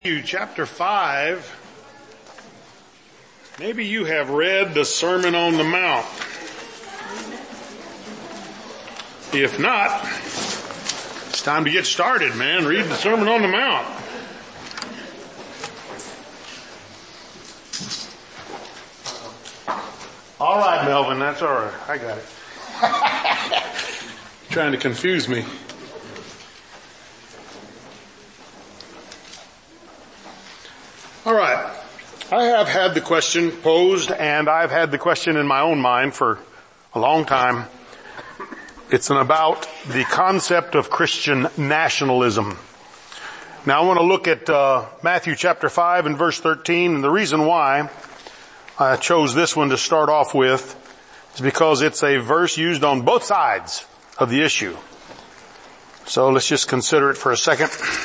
Chapter 5, maybe you have read the Sermon on the Mount. If not, it's time to get started, man. Read the Sermon on the Mount. All right, Melvin, that's all right. I got it. Trying to confuse me. All right. I have had the question posed, and I've had the question in my own mind for a long time. It's about the concept of Christian nationalism. Now I want to look at Matthew chapter 5 and verse 13, and the reason why I chose this one to start off with is because it's a verse used on both sides of the issue. So let's just consider it for a second.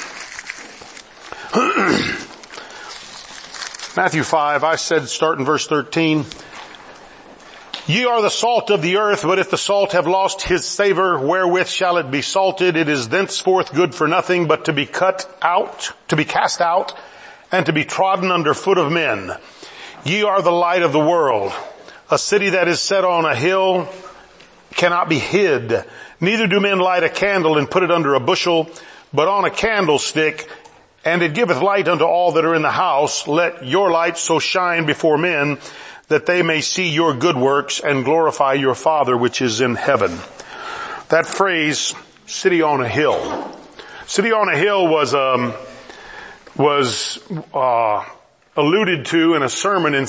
Matthew 5, I said start in verse 13. Ye are the salt of the earth, but if the salt have lost his savor, wherewith shall it be salted? It is thenceforth good for nothing but to be cast out, and to be trodden under foot of men. Ye are the light of the world. A city that is set on a hill cannot be hid. Neither do men light a candle and put it under a bushel, but on a candlestick, and it giveth light unto all that are in the house. Let your light so shine before men that they may see your good works and glorify your Father which is in heaven. That phrase, city on a hill. City on a hill was alluded to in a sermon in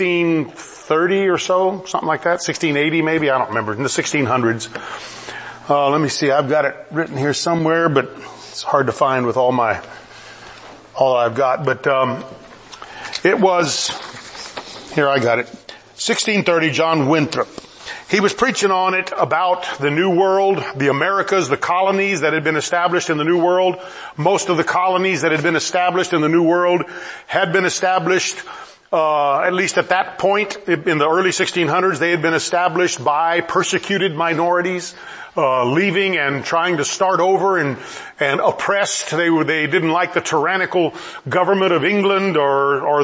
1630 or so, something like that, 1680 maybe, I don't remember, in the 1600s. Let me see, I've got it written here somewhere, but it's hard to find with all I've got, but it was, here I got it, 1630, John Winthrop. He was preaching on it about the New World, the Americas, the colonies that had been established in the New World. Most of the colonies that had been established in the New World had been established, at least at that point in the early 1600s, they had been established by persecuted minorities, leaving and trying to start over and oppressed. They didn't like the tyrannical government of England or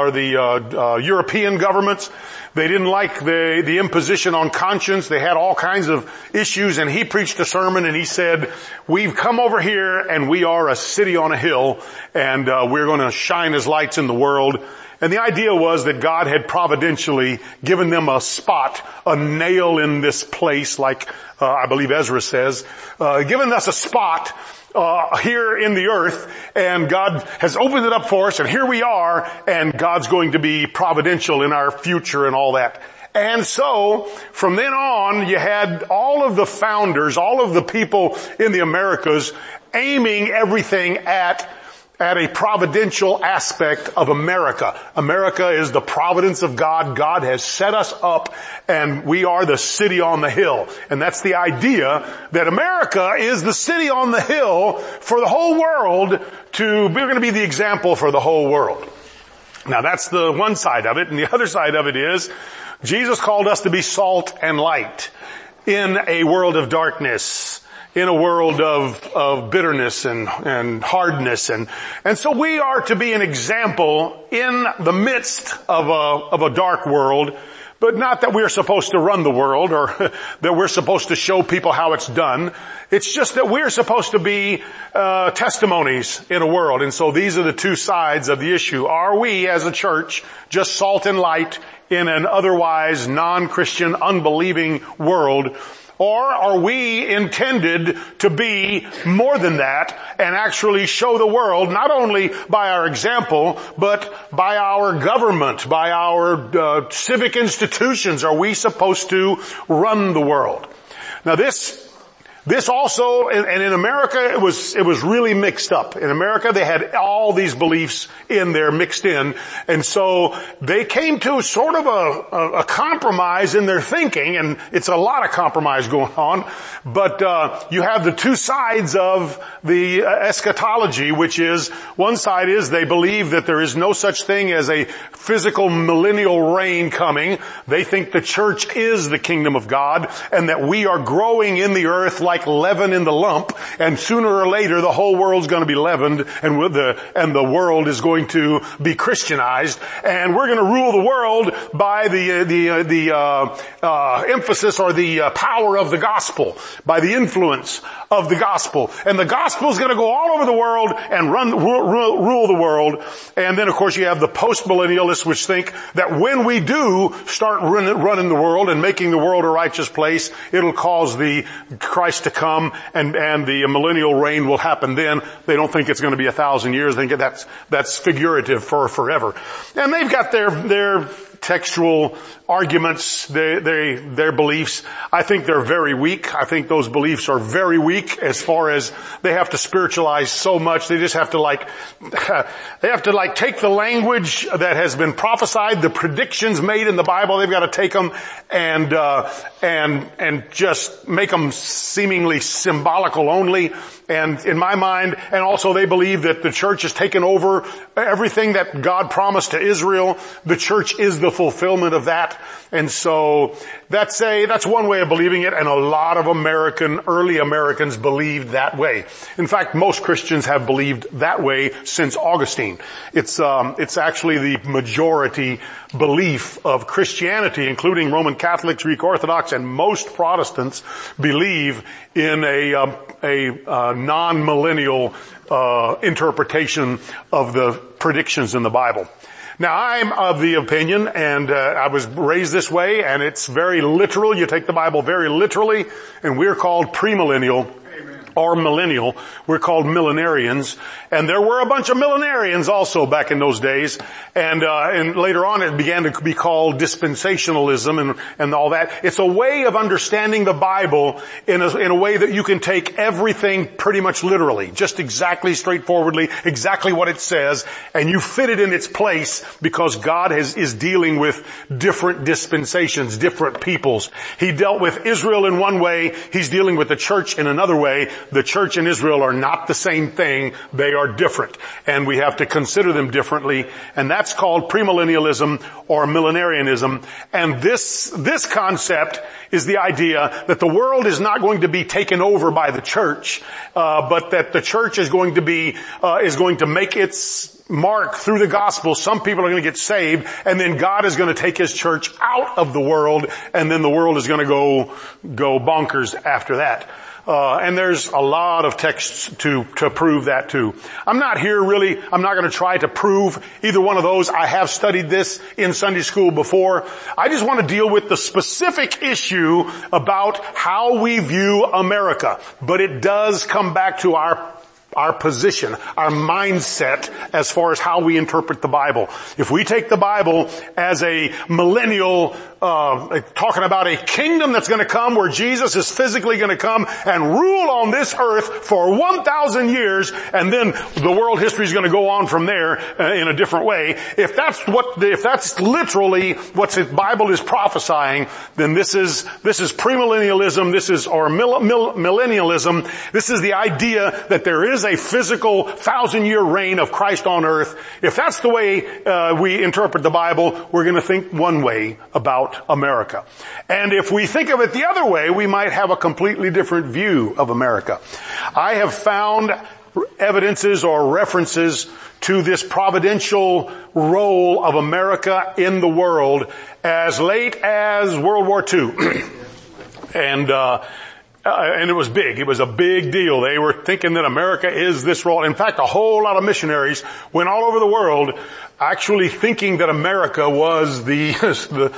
the European governments. They didn't like the imposition on conscience. They had all kinds of issues, and he preached a sermon and he said, we've come over here and we are a city on a hill, and we're going to shine as lights in the world. And the idea was that God had providentially given them a spot, a nail in this place, like I believe Ezra says, given us a spot here in the earth, and God has opened it up for us, and here we are, and God's going to be providential in our future and all that. And so, from then on, you had all of the founders, all of the people in the Americas aiming everything at a providential aspect of America. America is the providence of God. God has set us up, and we are the city on the hill. And that's the idea that America is the city on the hill for the whole world. We're going to be the example for the whole world. Now that's the one side of it, and the other side of it is Jesus called us to be salt and light in a world of darkness, in a world of bitterness and hardness. And so we are to be an example in the midst of a dark world, but not that we're supposed to run the world or that we're supposed to show people how it's done. It's just that we're supposed to be testimonies in a world. And so these are the two sides of the issue. Are we as a church just salt and light in an otherwise non-Christian, unbelieving world? Or are we intended to be more than that and actually show the world, not only by our example, but by our government, by our civic institutions? Are we supposed to run the world? Now this also, and in America, it was really mixed up. In America, they had all these beliefs in there mixed in. And so they came to sort of a compromise in their thinking, and it's a lot of compromise going on. But, you have the two sides of the eschatology, which is, one side is they believe that there is no such thing as a physical millennial reign coming. They think the church is the kingdom of God, and that we are growing in the earth like like leaven in the lump, and sooner or later the whole world's going to be leavened, and the world is going to be Christianized, and we're going to rule the world by the emphasis or the power of the gospel, by the influence of the gospel. And the gospel is going to go all over the world and rule the world. And then of course you have the post-millennialists which think that when we do start running the world and making the world a righteous place, it'll cause the Christ to come and the millennial reign will happen then. They don't think it's going to be 1,000 years. They think that's figurative for forever. And they've got their textual arguments, their beliefs. I think they're very weak. I think those beliefs are very weak as far as they have to spiritualize so much. They just have to take the language that has been prophesied, the predictions made in the Bible. They've got to take them and just make them seemingly symbolical only. And in my mind, and also they believe that the church has taken over everything that God promised to Israel. The church is the fulfillment of that. And so that's one way of believing it, and a lot of early Americans believed that way. In fact, most Christians have believed that way since Augustine. It's actually the majority belief of Christianity, including Roman Catholics, Greek Orthodox, and most Protestants believe in a non-millennial interpretation of the predictions in the Bible. Now, I'm of the opinion, and I was raised this way, and it's very literal. You take the Bible very literally, and we're called premillennial. Or millennial. We're called millenarians. And there were a bunch of millenarians also back in those days. And later on it began to be called dispensationalism and all that. It's a way of understanding the Bible in a way that you can take everything pretty much literally. Just exactly, straightforwardly, exactly what it says. And you fit it in its place because God is dealing with different dispensations, different peoples. He dealt with Israel in one way. He's dealing with the church in another way. The church and Israel are not the same thing. They are different. And we have to consider them differently. And that's called premillennialism or millenarianism. And this concept is the idea that the world is not going to be taken over by the church, but that the church is going to make its mark through the gospel. Some people are going to get saved, and then God is going to take His church out of the world, and then the world is going to go bonkers after that. And there's a lot of texts to prove that too. I'm not going to try to prove either one of those. I have studied this in Sunday school before. I just want to deal with the specific issue about how we view America. But it does come back to our position, our mindset as far as how we interpret the Bible. If we take the Bible as a millennial, talking about a kingdom that's going to come where Jesus is physically going to come and rule on this earth for 1,000 years, and then the world history is going to go on from there in a different way. If that's literally what the Bible is prophesying, then this is premillennialism. Millennialism. This is the idea that there is a physical 1,000-year reign of Christ on earth. If that's the way we interpret the Bible, we're going to think one way about America. And if we think of it the other way, we might have a completely different view of America. I have found evidences or references to this providential role of America in the world as late as World War II. And it was big. It was a big deal. They were thinking that America is this role. In fact, a whole lot of missionaries went all over the world actually thinking that America was the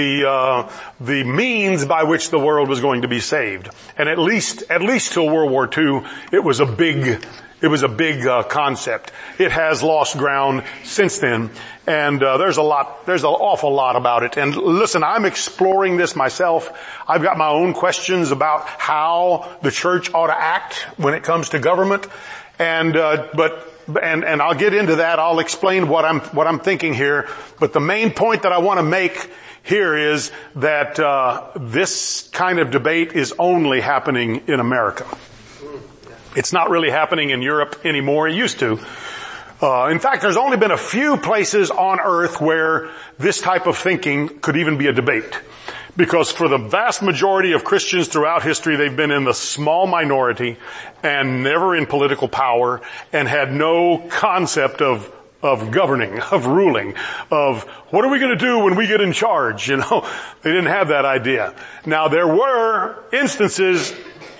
means by which the world was going to be saved. And at least till World War II, it was a big concept. It has lost ground since then. And there's an awful lot about it. And listen, I'm exploring this myself. I've got my own questions about how the church ought to act when it comes to government. And I'll get into that. I'll explain what I'm thinking here. But the main point that I want to make here is that this kind of debate is only happening in America. It's not really happening in Europe anymore. It used to. In fact, there's only been a few places on earth where this type of thinking could even be a debate. Because for the vast majority of Christians throughout history, they've been in the small minority and never in political power and had no concept of governing, of ruling, of what are we going to do when we get in charge? They didn't have that idea. Now there were instances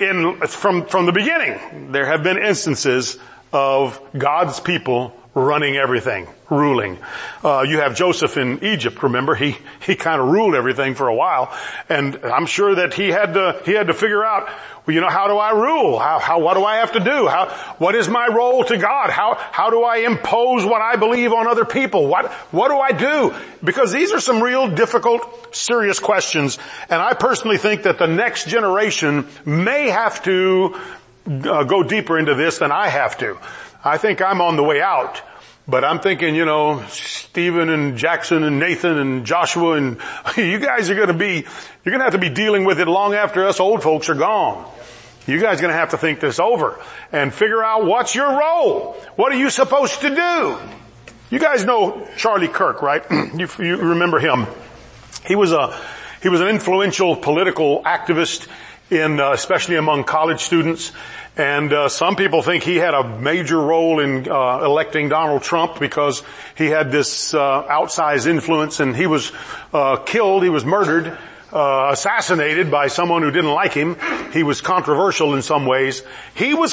from the beginning. There have been instances of God's people running everything, ruling. You have Joseph in Egypt, remember? He kind of ruled everything for a while. And I'm sure that he had to figure out, how do I rule? What do I have to do? What is my role to God? How do I impose what I believe on other people? What do I do? Because these are some real difficult, serious questions. And I personally think that the next generation may have to go deeper into this than I have to. I think I'm on the way out. But I'm thinking, Stephen and Jackson and Nathan and Joshua and you guys you're going to have to be dealing with it long after us old folks are gone. You guys are going to have to think this over and figure out what's your role. What are you supposed to do? You guys know Charlie Kirk, right? You remember him. He was an influential political activist especially among college students. And some people think he had a major role in electing Donald Trump because he had this outsized influence, and he was killed, he was murdered, assassinated by someone who didn't like him. He was controversial in some ways. He was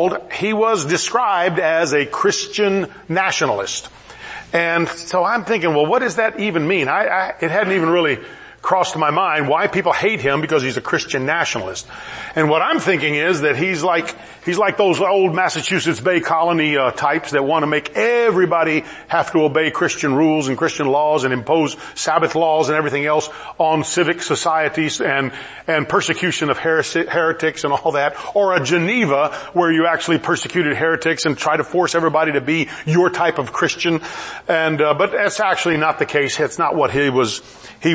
described as a Christian nationalist. And so I'm thinking, well, what does that even mean? It hadn't even really crossed my mind why people hate him because he's a Christian nationalist. And what I'm thinking is that he's like those old Massachusetts Bay Colony types that want to make everybody have to obey Christian rules and Christian laws and impose Sabbath laws and everything else on civic societies and persecution of heretics and all that, or a Geneva where you actually persecuted heretics and try to force everybody to be your type of Christian. And but that's actually not the case. It's not what he was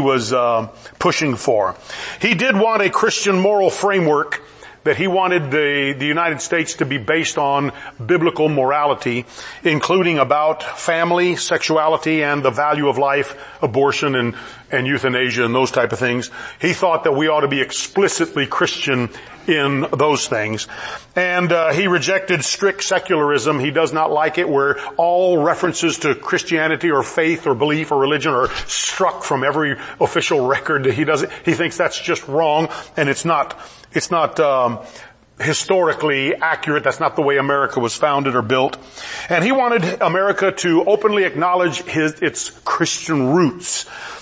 pushing for. He did want a Christian moral framework, that he wanted the United States to be based on biblical morality, including about family, sexuality, and the value of life, abortion and euthanasia and those type of things. He thought that we ought to be explicitly Christian in those things. And he rejected strict secularism. He does not like it where all references to Christianity or faith or belief or religion are struck from every official record. He thinks that's just wrong, and it's not historically accurate. That's not the way America was founded or built. And he wanted America to openly acknowledge its Christian roots.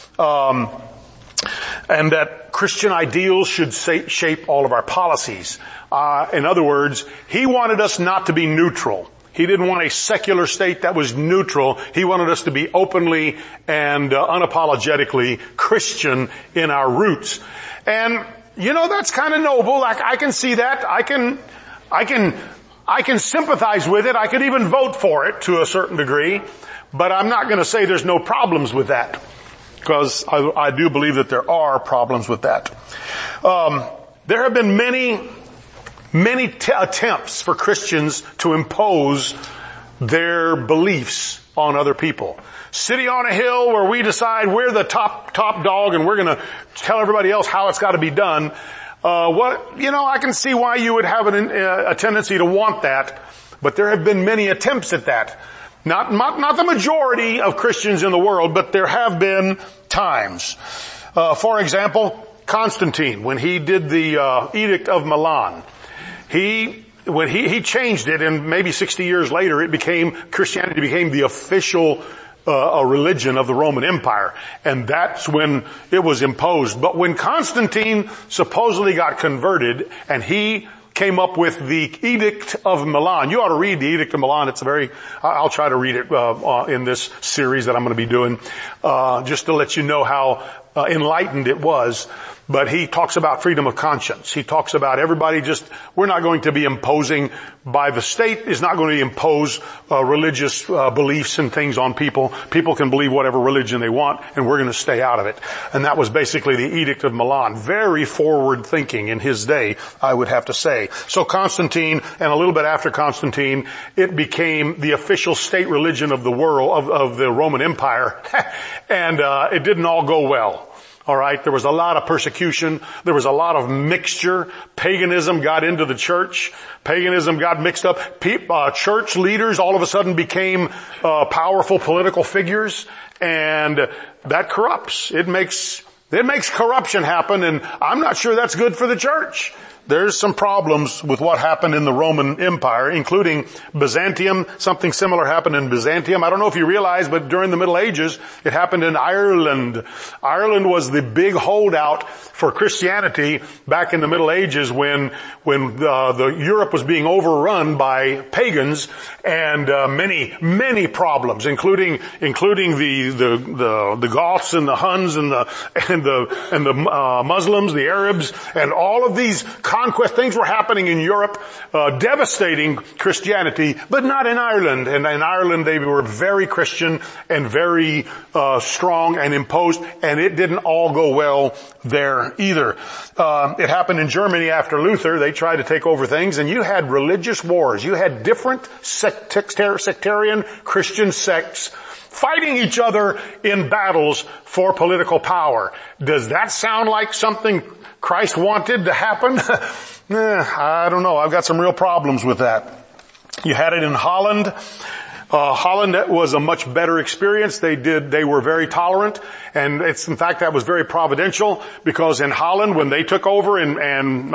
And that Christian ideals should shape all of our policies. In other words, he wanted us not to be neutral. He didn't want a secular state that was neutral. He wanted us to be openly and unapologetically Christian in our roots. And that's kind of noble. I can see that. I can sympathize with it. I could even vote for it to a certain degree. But I'm not going to say there's no problems with that, because I do believe that there are problems with that. There have been many attempts for Christians to impose their beliefs on other people. City on a hill where we decide we're the top dog and we're going to tell everybody else how it's got to be done. I can see why you would have a tendency to want that, but there have been many attempts at that. Not the majority of Christians in the world, but there have been times. For example, Constantine, when he did the Edict of Milan, when he changed it, and maybe 60 years later, Christianity became the official a religion of the Roman Empire. And that's when it was imposed. But when Constantine supposedly got converted and he came up with the Edict of Milan. You ought to read the Edict of Milan. I'll try to read it in this series that I'm going to be doing, just to let you know how enlightened it was. But he talks about freedom of conscience. He talks about everybody we're not going to be imposing the state is not going to impose religious beliefs and things on people. People can believe whatever religion they want, and we're going to stay out of it. And that was basically the Edict of Milan. Very forward thinking in his day, I would have to say. So Constantine, and a little bit after Constantine, it became the official state religion of the world, of the Roman Empire. And it didn't all go well. All right. There was a lot of persecution. There was a lot of mixture. Paganism got into the church. Paganism got mixed up. Church leaders all of a sudden became powerful political figures, and that corrupts. It makes corruption happen, and I'm not sure that's good for the church. There's some problems with what happened in the Roman Empire, including Byzantium. Something similar happened in Byzantium. I don't know if you realize, but during the Middle Ages, it happened in Ireland. Ireland was the big holdout for Christianity back in the Middle Ages when the Europe was being overrun by pagans, and many problems, including the Goths and the Huns and the Muslims, the Arabs, and all of these conquest things were happening in Europe, devastating Christianity, but not in Ireland. And in Ireland they were very Christian and very strong and imposed, and it didn't all go well there either. It happened in Germany after Luther. They tried to take over things, and you had religious wars. You had different sectarian Christian sects fighting each other in battles for political power. Does that sound like something Christ wanted to happen? I don't know. I've got some real problems with that. You had it in Holland. Holland was a much better experience. They were very tolerant, and in fact that was very providential, because in Holland, when they took over and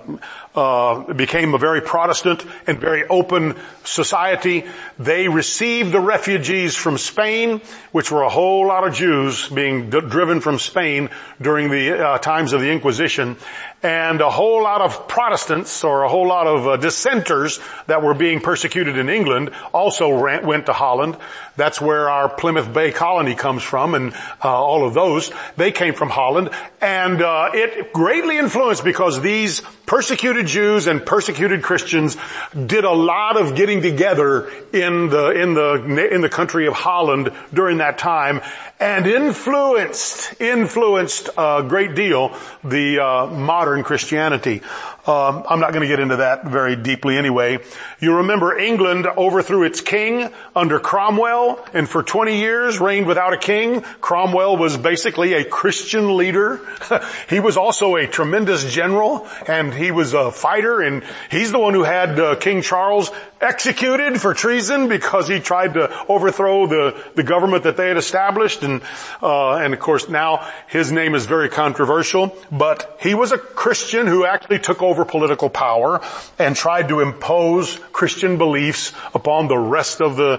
became a very Protestant and very open society, they received the refugees from Spain, which were a whole lot of Jews being driven from Spain during the times of the Inquisition, and a whole lot of Protestants, or a whole lot of dissenters that were being persecuted in England also went to Holland. That's where our Plymouth Bay colony comes from, and all of those, they came from Holland. And it greatly influenced, because these persecuted Jews and persecuted Christians did a lot of getting together in the country of Holland during that time, and influenced a great deal the modern Christianity. I'm not going to get into that very deeply anyway. You remember England overthrew its king under Cromwell, and for 20 years reigned without a king. Cromwell was basically a Christian leader. He was also a tremendous general, and he was a fighter, and he's the one who had King Charles executed for treason because he tried to overthrow the government that they had established. And of course now his name is very controversial, but he was a Christian who actually took over political power and tried to impose Christian beliefs upon the rest of the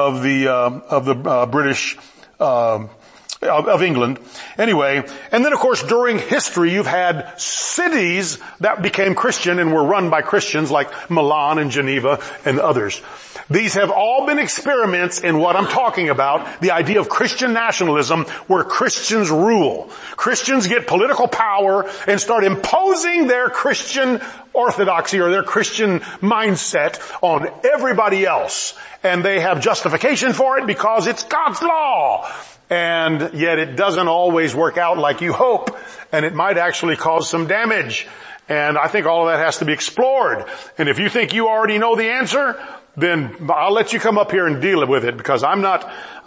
British, of England. Anyway, and then of course during history you've had cities that became Christian and were run by Christians, like Milan and Geneva and others. These have all been experiments in what I'm talking about, the idea of Christian nationalism, where Christians rule. Christians get political power and start imposing their Christian orthodoxy or their Christian mindset on everybody else. And they have justification for it because it's God's law. And yet it doesn't always work out like you hope, and it might actually cause some damage. And I think all of that has to be explored. And if you think you already know the answer, then I'll let you come up here and deal with it, because I'm not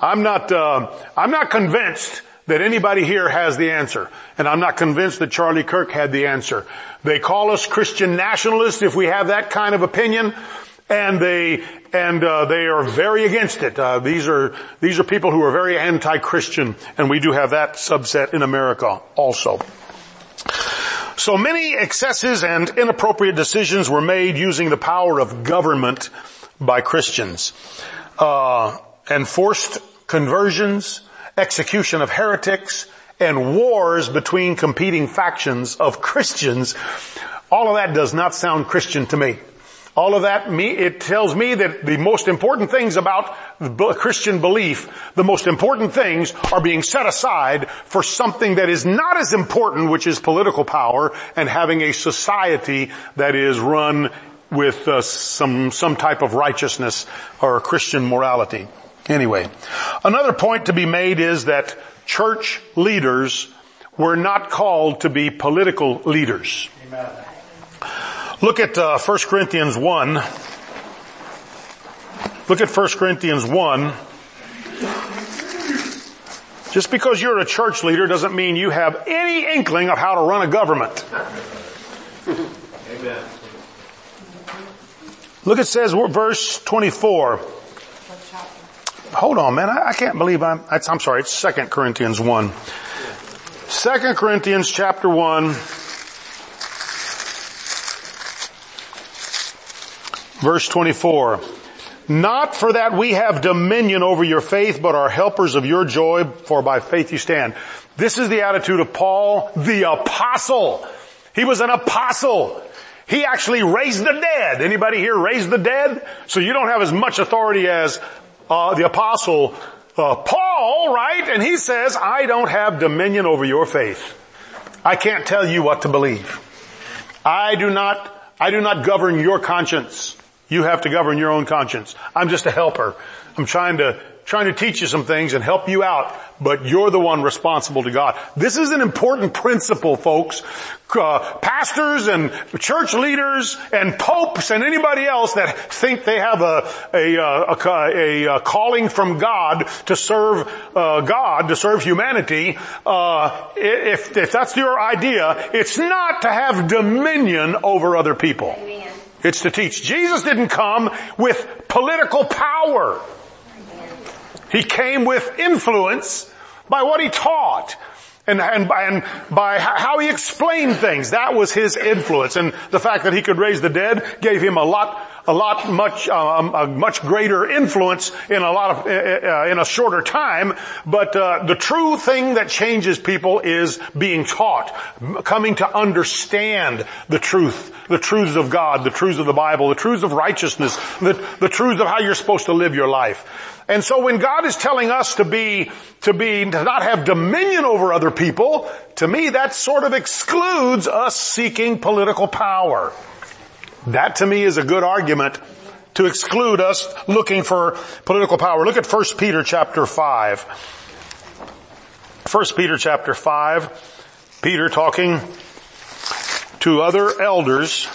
convinced that anybody here has the answer. And I'm not convinced that Charlie Kirk had the answer. They call us Christian nationalists if we have that kind of opinion, and they are very against it. These are people who are very anti-Christian, and we do have that subset in America also. So many excesses and inappropriate decisions were made using the power of government by Christians. Enforced conversions, execution of heretics, and wars between competing factions of Christians. All of that does not sound Christian to me. All of that, it tells me that the most important things about Christian belief, the most important things are being set aside for something that is not as important, which is political power and having a society that is run with some type of righteousness or Christian morality. Anyway, another point to be made is that church leaders were not called to be political leaders. Amen. Look at 1 Corinthians 1. Look at 1 Corinthians 1, Just because you're a church leader doesn't mean you have any inkling of how to run a government. Amen. Look, it says, verse 24. Hold on, man. I can't believe I'm sorry. It's 2 Corinthians 1. 2 Corinthians chapter 1. Verse 24. Not for that we have dominion over your faith, but are helpers of your joy, for by faith you stand. This is the attitude of Paul, the apostle. He was an apostle. He actually raised the dead. Anybody here raised the dead? So you don't have as much authority as the apostle Paul, right? And he says, I don't have dominion over your faith. I can't tell you what to believe. I do not govern your conscience. You have to govern your own conscience. I'm just a helper. I'm trying to teach you some things and help you out, but you're the one responsible to God. This is an important principle, folks. Pastors and church leaders and popes and anybody else that think they have a calling from God to serve humanity, if that's your idea, it's not to have dominion over other people. Amen. It's to teach. Jesus didn't come with political power. He came with influence by what he taught and by how he explained things. That was his influence. And the fact that he could raise the dead gave him a much greater influence in a shorter time. But the true thing that changes people is being taught, coming to understand the truths of God, the truths of the Bible, the truths of righteousness, the truths of how you're supposed to live your life. And so when God is telling us to not have dominion over other people, to me that sort of excludes us seeking political power. That to me is a good argument to exclude us looking for political power. Look at 1 Peter chapter 5. 1 Peter chapter 5. Peter talking to other elders.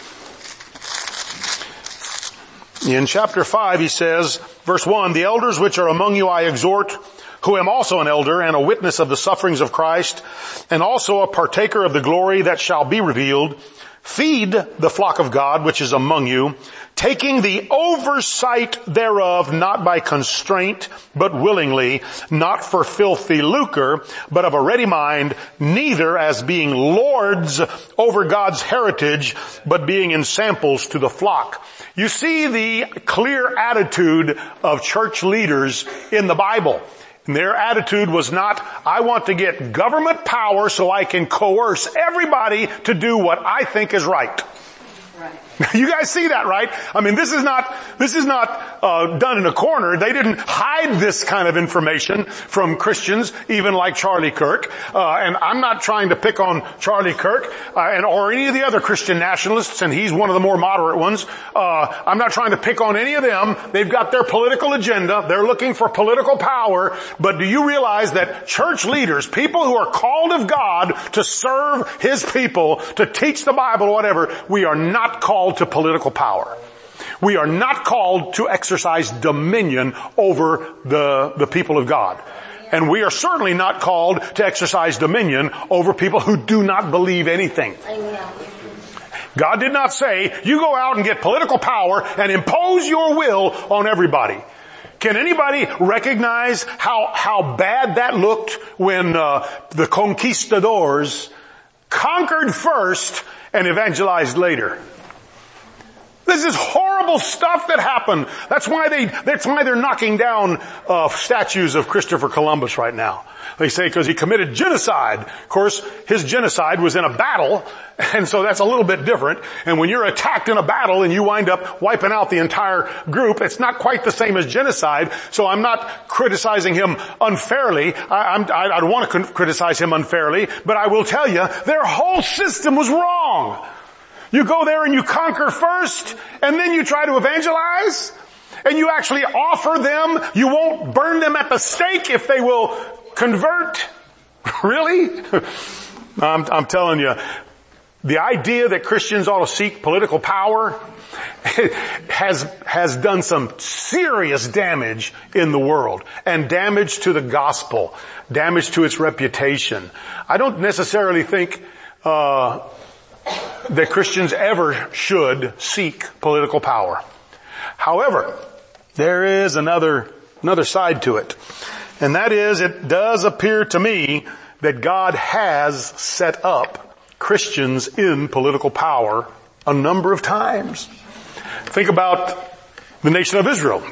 In chapter 5 he says, verse 1, the elders which are among you I exhort, who am also an elder and a witness of the sufferings of Christ, and also a partaker of the glory that shall be revealed. Feed the flock of God which is among you, taking the oversight thereof, not by constraint, but willingly, not for filthy lucre, but of a ready mind, neither as being lords over God's heritage, but being in samples to the flock. You see the clear attitude of church leaders in the Bible. And their attitude was not, I want to get government power so I can coerce everybody to do what I think is right. Right. You guys see that, right? I mean, this is not done in a corner. They didn't hide this kind of information from Christians, even like Charlie Kirk. And I'm not trying to pick on Charlie Kirk or any of the other Christian nationalists, and he's one of the more moderate ones. I'm not trying to pick on any of them. They've got their political agenda. They're looking for political power. But do you realize that church leaders, people who are called of God to serve His people, to teach the Bible, whatever, we are not called to political power. We are not called to exercise dominion over the people of God. And we are certainly not called to exercise dominion over people who do not believe anything. God did not say, you go out and get political power and impose your will on everybody. Can anybody recognize how bad that looked when the conquistadors conquered first and evangelized later? This is horrible stuff that happened. That's why they're knocking down statues of Christopher Columbus right now. They say because he committed genocide. Of course, his genocide was in a battle, and so that's a little bit different. And when you're attacked in a battle and you wind up wiping out the entire group, it's not quite the same as genocide. So I'm not criticizing him unfairly. I don't want to criticize him unfairly, but I will tell you, their whole system was wrong. You go there and you conquer first, and then you try to evangelize, and you actually offer them, you won't burn them at the stake if they will convert. Really? I'm telling you, the idea that Christians ought to seek political power has done some serious damage in the world, and damage to the gospel, damage to its reputation. I don't necessarily think that Christians ever should seek political power. However, there is another side to it. And that is, it does appear to me that God has set up Christians in political power a number of times. Think about the nation of Israel.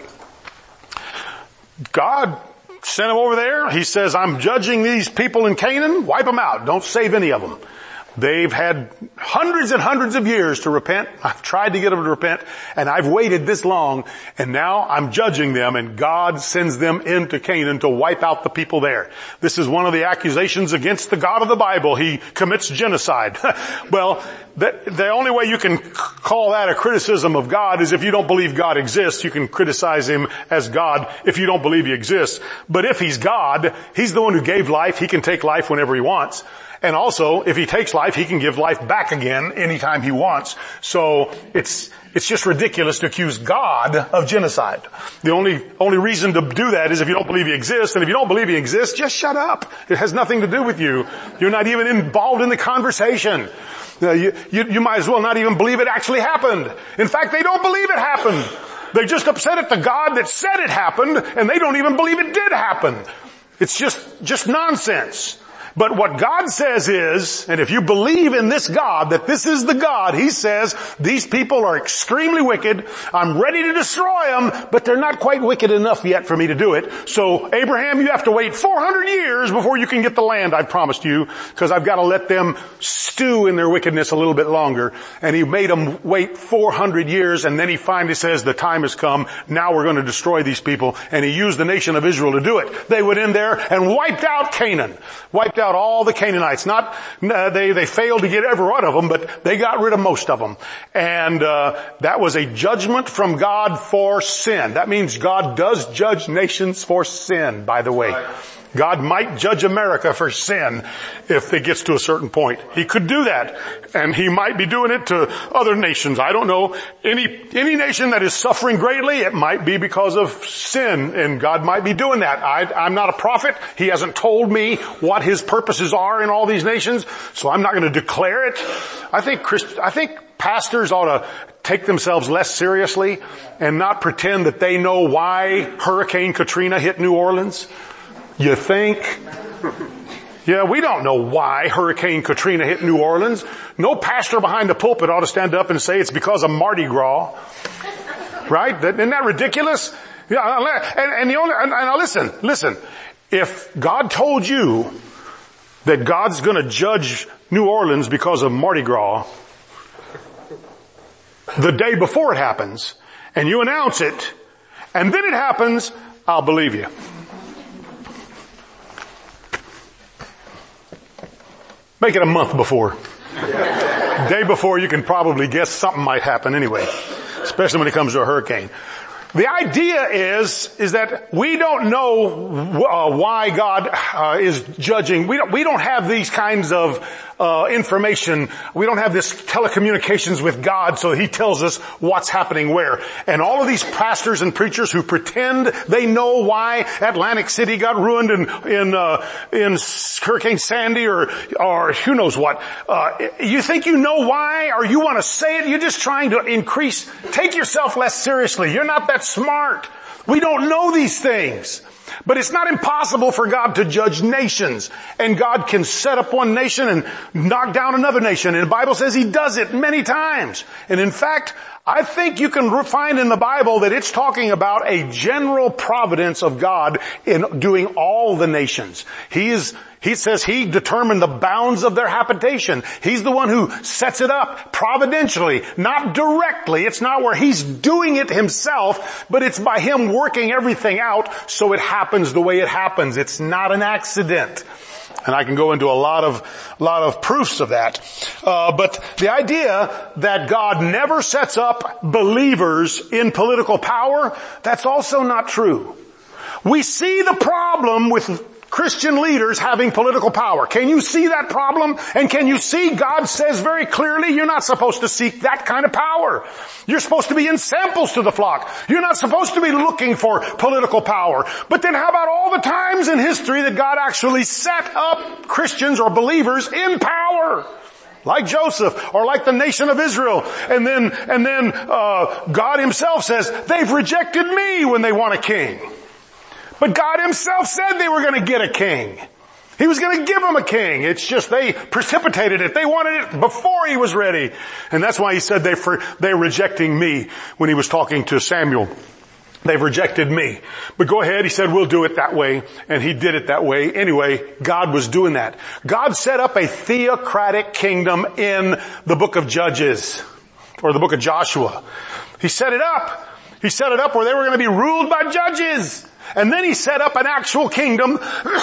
God sent them over there. He says, I'm judging these people in Canaan. Wipe them out. Don't save any of them. They've had hundreds and hundreds of years to repent. I've tried to get them to repent, and I've waited this long, and now I'm judging them, and God sends them into Canaan to wipe out the people there. This is one of the accusations against the God of the Bible. He commits genocide. Well, the only way you can call that a criticism of God is if you don't believe God exists. You can criticize him as God if you don't believe he exists. But if he's God, he's the one who gave life. He can take life whenever he wants. And also, if he takes life, he can give life back again anytime he wants. So it's just ridiculous to accuse God of genocide. The only reason to do that is if you don't believe he exists. And if you don't believe he exists, just shut up. It has nothing to do with you. You're not even involved in the conversation. You might as well not even believe it actually happened. In fact, they don't believe it happened. They're just upset at the God that said it happened, and they don't even believe it did happen. It's just nonsense. But what God says is, and if you believe in this God, that this is the God, he says, these people are extremely wicked. I'm ready to destroy them, but they're not quite wicked enough yet for me to do it. So Abraham, you have to wait 400 years before you can get the land I promised you, because I've got to let them stew in their wickedness a little bit longer. And he made them wait 400 years, and then he finally says, the time has come. Now we're going to destroy these people. And he used the nation of Israel to do it. They went in there and wiped out Canaan. Wiped out all the Canaanites. They failed to get every one of them, but they got rid of most of them. And that was a judgment from God for sin. That means God does judge nations for sin, by the way. God might judge America for sin if it gets to a certain point. He could do that. And he might be doing it to other nations. I don't know. Any nation that is suffering greatly, it might be because of sin, and God might be doing that. I'm not a prophet. He hasn't told me what his purposes are in all these nations, so I'm not going to declare it. I think pastors ought to take themselves less seriously and not pretend that they know why Hurricane Katrina hit New Orleans. You think? Yeah, we don't know why Hurricane Katrina hit New Orleans. No pastor behind the pulpit ought to stand up and say it's because of Mardi Gras. Right? Isn't that ridiculous? Yeah, now listen. If God told you that God's going to judge New Orleans because of Mardi Gras the day before it happens, and you announce it, and then it happens, I'll believe you. Make it a month before. Day before, you can probably guess something might happen anyway, especially when it comes to a hurricane. The idea is that we don't know why God is judging. We don't have these kinds of information. We don't have this telecommunications with God, so he tells us what's happening where. And all of these pastors and preachers who pretend they know why Atlantic City got ruined in Hurricane Sandy or who knows what. You think you know why, or you want to say it? You're just trying to take yourself less seriously. You're not that smart. We don't know these things. But it's not impossible for God to judge nations. And God can set up one nation and knock down another nation. And the Bible says he does it many times. And in fact, I think you can find in the Bible that it's talking about a general providence of God in doing all the nations. He says he determined the bounds of their habitation. He's the one who sets it up providentially, not directly. It's not where he's doing it himself, but it's by him working everything out so it happens the way it happens. It's not an accident. And I can go into a lot of proofs of that. But the idea that God never sets up believers in political power, that's also not true. We see the problem with Christian leaders having political power. Can you see that problem? And can you see God says very clearly you're not supposed to seek that kind of power. You're supposed to be in samples to the flock. You're not supposed to be looking for political power. But then how about all the times in history that God actually set up Christians or believers in power? Like Joseph, or like the nation of Israel. And then God himself says, they've rejected me when they want a king. But God himself said they were going to get a king. He was going to give them a king. It's just they precipitated it. They wanted it before he was ready. And that's why he said they're rejecting me when he was talking to Samuel. They've rejected me. But go ahead, he said, we'll do it that way. And he did it that way. Anyway, God was doing that. God set up a theocratic kingdom in the book of Judges, or the book of Joshua. He set it up. He set it up where they were going to be ruled by judges. And then he set up an actual kingdom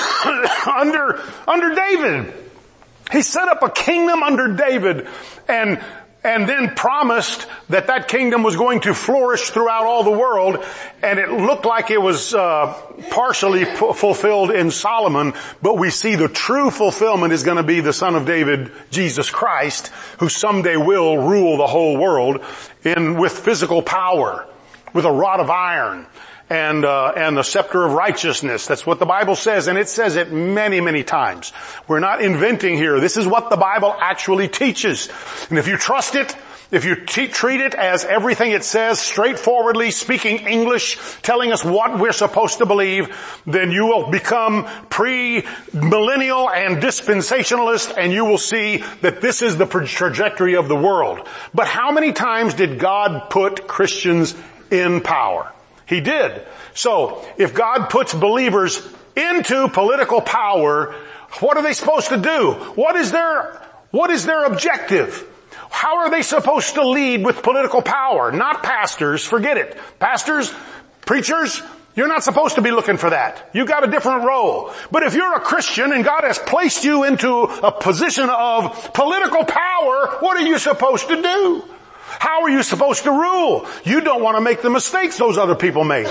under David. He set up a kingdom under David and then promised that that kingdom was going to flourish throughout all the world. And it looked like it was partially fulfilled in Solomon, but we see the true fulfillment is going to be the Son of David, Jesus Christ, who someday will rule the whole world with physical power, with a rod of iron. And the scepter of righteousness. That's what the Bible says, and it says it many, many times. We're not inventing here. This is what the Bible actually teaches. And if you trust it, if you treat it as everything it says, straightforwardly, speaking English, telling us what we're supposed to believe, then you will become pre-millennial and dispensationalist, and you will see that this is the trajectory of the world. But how many times did God put Christians in power? He did. So, if God puts believers into political power, what are they supposed to do? What is their objective? How are they supposed to lead with political power? Not pastors, forget it. Pastors, preachers, you're not supposed to be looking for that. You've got a different role. But if you're a Christian and God has placed you into a position of political power, what are you supposed to do? How are you supposed to rule? You don't want to make the mistakes those other people made.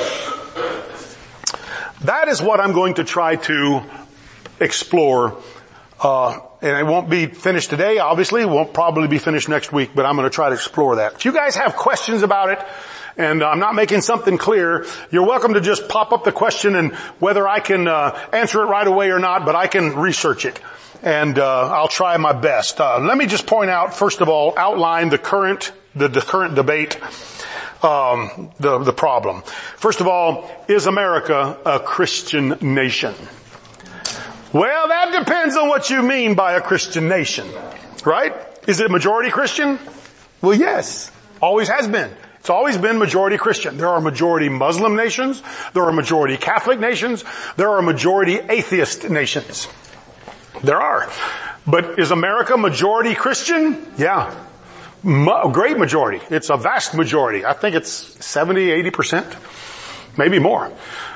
That is what I'm going to try to explore. And it won't be finished today, obviously. It won't probably be finished next week, but I'm going to try to explore that. If you guys have questions about it, and I'm not making something clear, you're welcome to just pop up the question, and whether I can answer it right away or not, but I can research it. And I'll try my best. Let me just point out, first of all, outline the current debate, the problem. First of all, is America a Christian nation? Well, that depends on what you mean by a Christian nation, right? Is it majority Christian? Well, yes. Always has been. It's always been majority Christian. There are majority Muslim nations. There are majority Catholic nations. There are majority atheist nations. There are. But is America majority Christian? Yeah. Great majority. It's a vast majority. I think it's 70, 80%. Maybe more.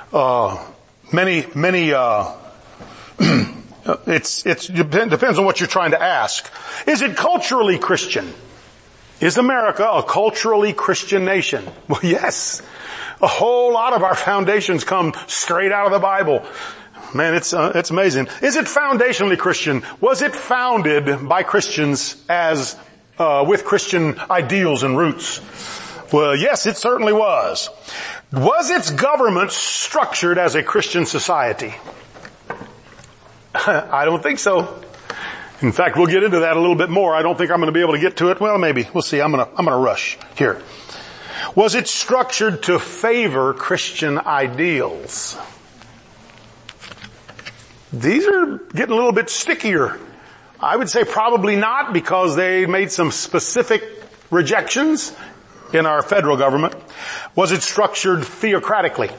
It depends on what you're trying to ask. Is it culturally Christian? Is America a culturally Christian nation? Well, yes. A whole lot of our foundations come straight out of the Bible. Man, it's amazing. Is it foundationally Christian? Was it founded by Christians as with Christian ideals and roots? Well, yes, it certainly was. Was its government structured as a Christian society? I don't think so. In fact, we'll get into that a little bit more. I don't think I'm going to be able to get to it. Well, maybe. We'll see. I'm going to rush here. Was it structured to favor Christian ideals? These are getting a little bit stickier. I would say probably not, because they made some specific rejections in our federal government. Was it structured theocratically?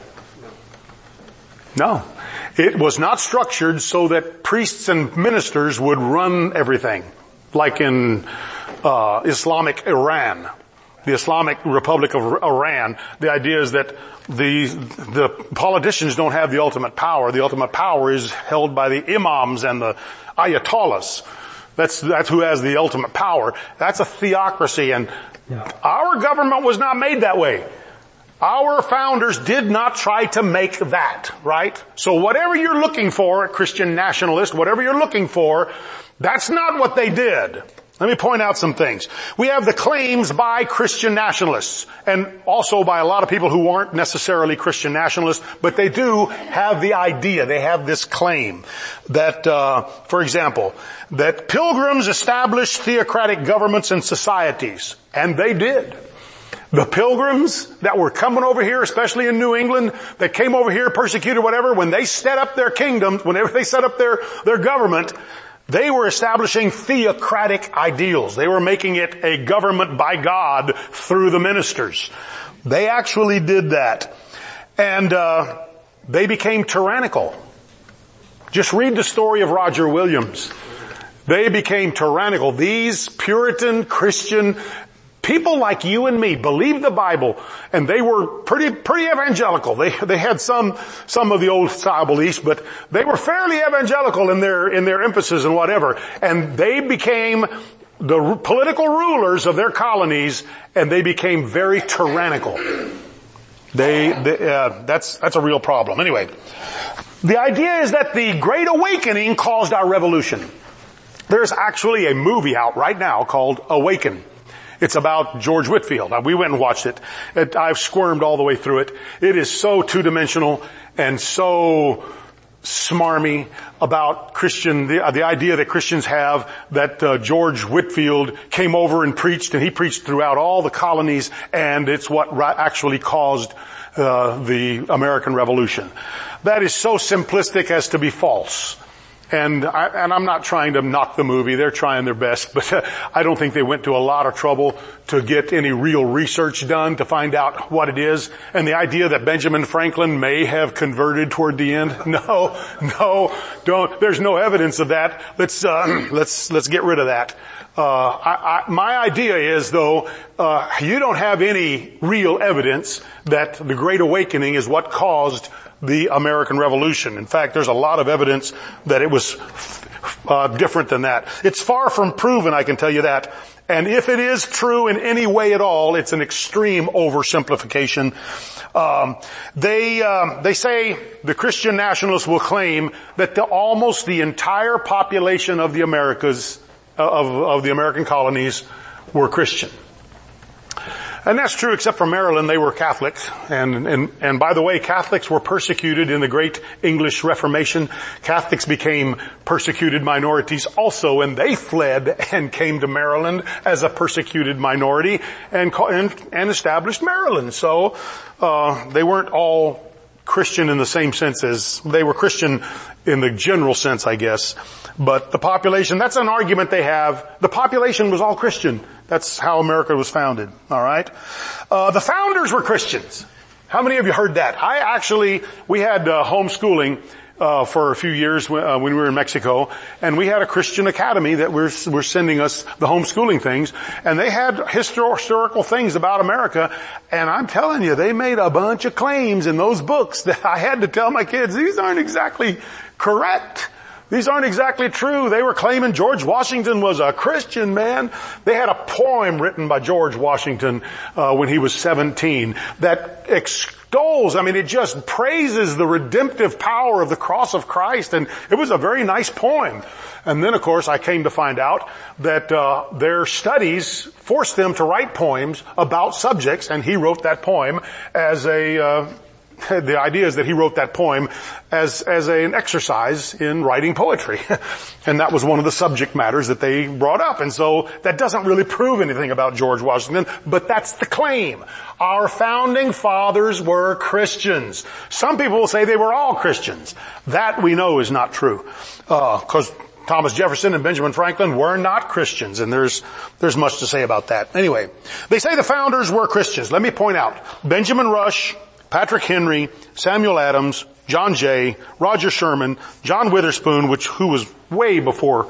No. It was not structured so that priests and ministers would run everything, like in Islamic Iran, the Islamic Republic of Iran. The idea is that the politicians don't have the ultimate power. The ultimate power is held by the imams and the ayatollahs. That's who has the ultimate power. That's a theocracy, and our government was not made that way. Our founders did not try to make that, right? So whatever you're looking for, Christian nationalist, whatever you're looking for, that's not what they did. Let me point out some things. We have the claims by Christian nationalists, and also by a lot of people who aren't necessarily Christian nationalists, but they do have the idea, they have this claim that, for example, that pilgrims established theocratic governments and societies, and they did. The pilgrims that were coming over here, especially in New England, that came over here, persecuted, whatever, when they set up their kingdoms, whenever they set up their government, they were establishing theocratic ideals. They were making it a government by God through the ministers. They actually did that. And they became tyrannical. Just read the story of Roger Williams. They became tyrannical. These Puritan Christian people like you and me believed the Bible, and they were pretty evangelical. They had some of the old style beliefs, but they were fairly evangelical in their emphasis and whatever. And they became the political rulers of their colonies, and they became very tyrannical. That's a real problem. Anyway, the idea is that the Great Awakening caused our revolution. There's actually a movie out right now called Awaken. It's about George Whitefield. We went and watched it. I've squirmed all the way through it. It is so two-dimensional and so smarmy about the idea that Christians have that George Whitefield came over and preached, and he preached throughout all the colonies, and it's what actually caused the American Revolution. That is so simplistic as to be false. And I'm not trying to knock the movie. They're trying their best, but I don't think they went to a lot of trouble to get any real research done to find out what it is. And the idea that Benjamin Franklin may have converted toward the end, no, don't. There's no evidence of that. Let's get rid of that. My idea is, though, you don't have any real evidence that the Great Awakening is what caused the American Revolution. In fact, there's a lot of evidence that it was different than that. It's far from proven, I can tell you that. And if it is true in any way at all, it's an extreme oversimplification. They say the Christian nationalists will claim that almost the entire population of the Americas, of the American colonies, were Christian. And that's true except for Maryland. They were Catholic. And by the way, Catholics were persecuted in the Great English Reformation. Catholics became persecuted minorities also, and they fled and came to Maryland as a persecuted minority and established Maryland. So, they weren't all Christian in the same sense as, they were Christian in the general sense, I guess. But the population, that's an argument they have. The population was all Christian. That's how America was founded. All right. The founders were Christians. How many of you heard that? We had homeschooling for a few years when we were in Mexico, and we had a Christian academy that were sending us the homeschooling things, and they had historical things about America, and I'm telling you, they made a bunch of claims in those books that I had to tell my kids, these aren't exactly correct. These aren't exactly true. They were claiming George Washington was a Christian man. They had a poem written by George Washington when he was 17 that extols, it just praises the redemptive power of the cross of Christ, and it was a very nice poem. And then, of course, I came to find out that their studies forced them to write poems about subjects, and he wrote that poem as the idea is that he wrote that poem as an exercise in writing poetry. And that was one of the subject matters that they brought up. And so that doesn't really prove anything about George Washington, but that's the claim. Our founding fathers were Christians. Some people will say they were all Christians. That we know is not true. 'Cause Thomas Jefferson and Benjamin Franklin were not Christians, and there's much to say about that. Anyway, they say the founders were Christians. Let me point out, Benjamin Rush, Patrick Henry, Samuel Adams, John Jay, Roger Sherman, John Witherspoon, who was way before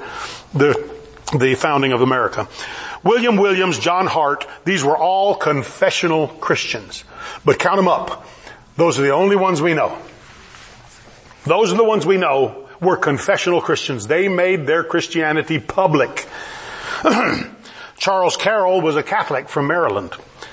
the founding of America, William Williams, John Hart, these were all confessional Christians. But count them up. Those are the only ones we know. Those are the ones we know were confessional Christians. They made their Christianity public. Charles Carroll was a Catholic from Maryland.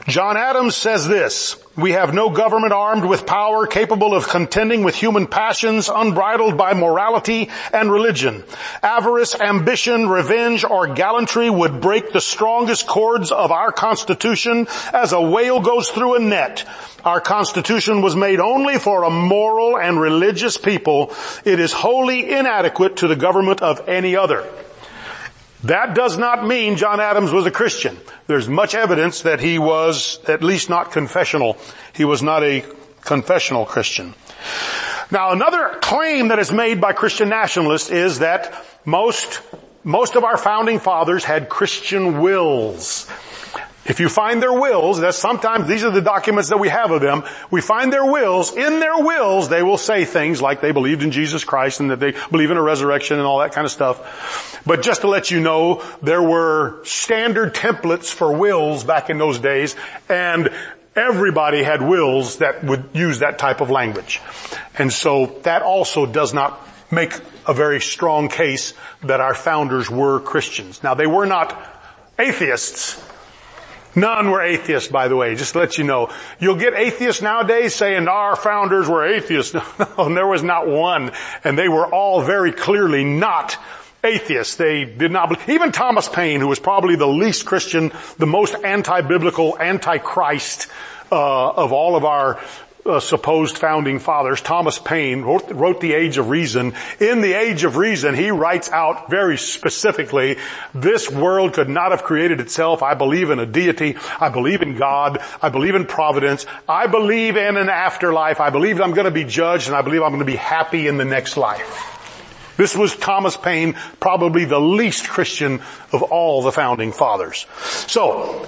John Adams says this: "We have no government armed with power, capable of contending with human passions, unbridled by morality and religion. Avarice, ambition, revenge, or gallantry would break the strongest cords of our Constitution as a whale goes through a net. Our Constitution was made only for a moral and religious people. It is wholly inadequate to the government of any other." That does not mean John Adams was a Christian. There's much evidence that he was at least not confessional. He was not a confessional Christian. Now, another claim that is made by Christian nationalists is that most of our founding fathers had Christian wills. If you find their wills, that's sometimes, these are the documents that we have of them. We find their wills. In their wills, they will say things like they believed in Jesus Christ and that they believe in a resurrection and all that kind of stuff. But just to let you know, there were standard templates for wills back in those days, and everybody had wills that would use that type of language. And so that also does not make a very strong case that our founders were Christians. Now, they were not atheists. None were atheists, by the way, just to let you know. You'll get atheists nowadays saying our founders were atheists. No, there was not one. And they were all very clearly not atheists. They did not believe. Even Thomas Paine, who was probably the least Christian, the most anti-biblical, anti-Christ of all of our supposed founding fathers, Thomas Paine, wrote The Age of Reason. In The Age of Reason, he writes out very specifically, this world could not have created itself. I believe in a deity. I believe in God. I believe in providence. I believe in an afterlife. I believe I'm going to be judged, and I believe I'm going to be happy in the next life. This was Thomas Paine, probably the least Christian of all the founding fathers. So,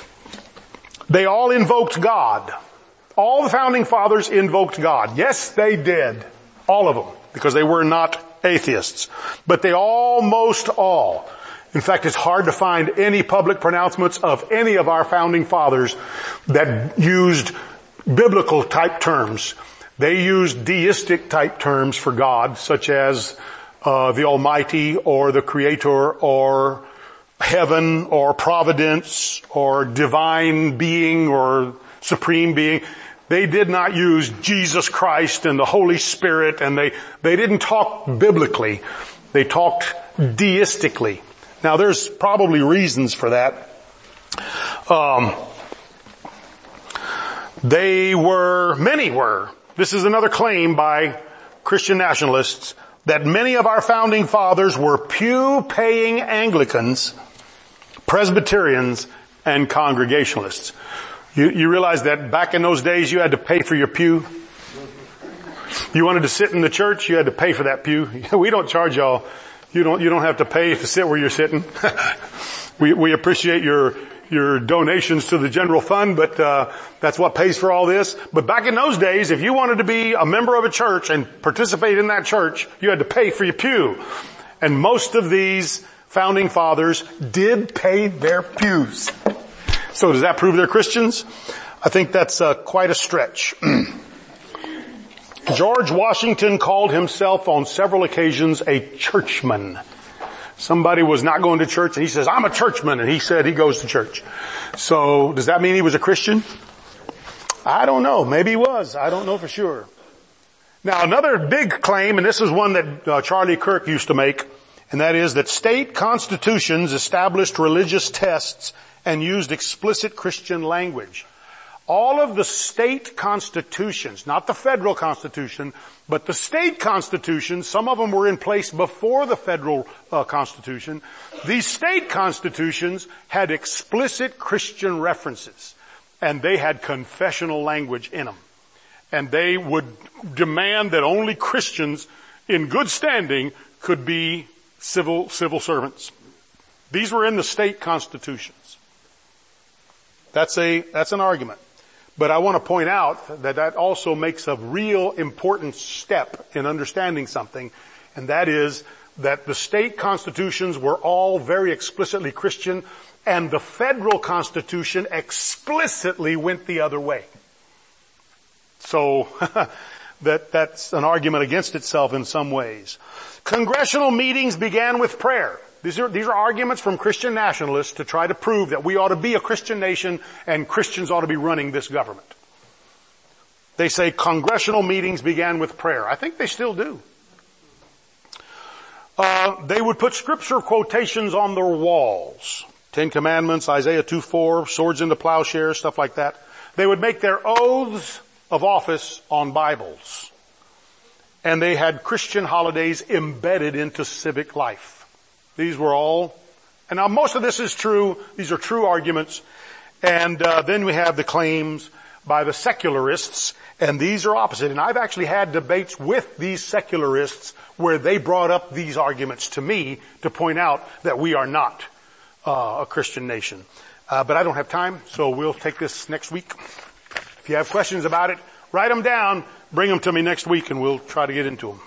they all invoked God. All the founding fathers invoked God. Yes, they did. All of them. Because they were not atheists. But they almost all. In fact, it's hard to find any public pronouncements of any of our founding fathers that used biblical type terms. They used deistic type terms for God, such as the Almighty or the Creator or heaven or providence or divine being or supreme being. They did not use Jesus Christ and the Holy Spirit, and they didn't talk biblically. They talked deistically. Now, there's probably reasons for that. Many were. This is another claim by Christian nationalists that many of our founding fathers were pew-paying Anglicans, Presbyterians, and Congregationalists. You realize that back in those days you had to pay for your pew? You wanted to sit in the church, you had to pay for that pew. We don't charge y'all. You don't have to pay to sit where you're sitting. We appreciate your donations to the general fund, but that's what pays for all this. But back in those days, if you wanted to be a member of a church and participate in that church, you had to pay for your pew. And most of these founding fathers did pay their pews. So does that prove they're Christians? I think that's quite a stretch. George Washington called himself on several occasions a churchman. Somebody was not going to church and he says, I'm a churchman, and he said he goes to church. So does that mean he was a Christian? I don't know. Maybe he was. I don't know for sure. Now, another big claim, and this is one that Charlie Kirk used to make, and that is that state constitutions established religious tests and used explicit Christian language. All of the state constitutions, not the federal constitution, but the state constitutions, some of them were in place before the federal constitution. These state constitutions had explicit Christian references, and they had confessional language in them. And they would demand that only Christians in good standing could be civil servants. These were in the state constitutions. That's an argument. But I want to point out that also makes a real important step in understanding something, and that is that the state constitutions were all very explicitly Christian, and the federal constitution explicitly went the other way. So that's an argument against itself in some ways. Congressional meetings began with prayer. These are arguments from Christian nationalists to try to prove that we ought to be a Christian nation and Christians ought to be running this government. They say congressional meetings began with prayer. I think they still do. They would put scripture quotations on their walls. 10 Commandments, Isaiah 2:4, swords into plowshares, stuff like that. They would make their oaths of office on Bibles. And they had Christian holidays embedded into civic life. These were all, and now most of this is true. These are true arguments. And then we have the claims by the secularists, and these are opposite. And I've actually had debates with these secularists where they brought up these arguments to me to point out that we are not a Christian nation. But I don't have time, so we'll take this next week. If you have questions about it, write them down, bring them to me next week, and we'll try to get into them.